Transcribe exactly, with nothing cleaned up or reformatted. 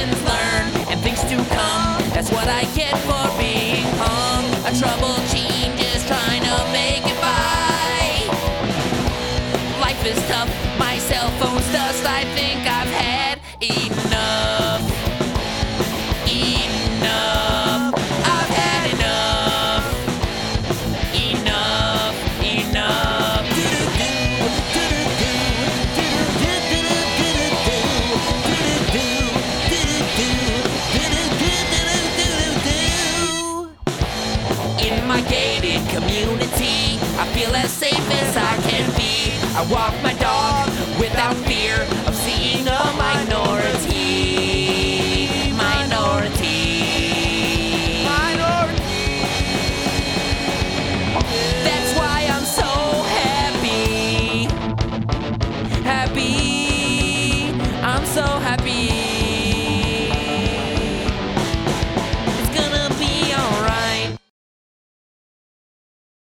lessons learned and things to come. That's what I get for being hung. A troubled teen just trying to make it by. Life is tough, my cell phone's dust. I think I've had enough. Enough. I've had enough. Enough. Enough. In my gated community, I feel as safe as I can be. I walk my dog without fear of seeing a minority.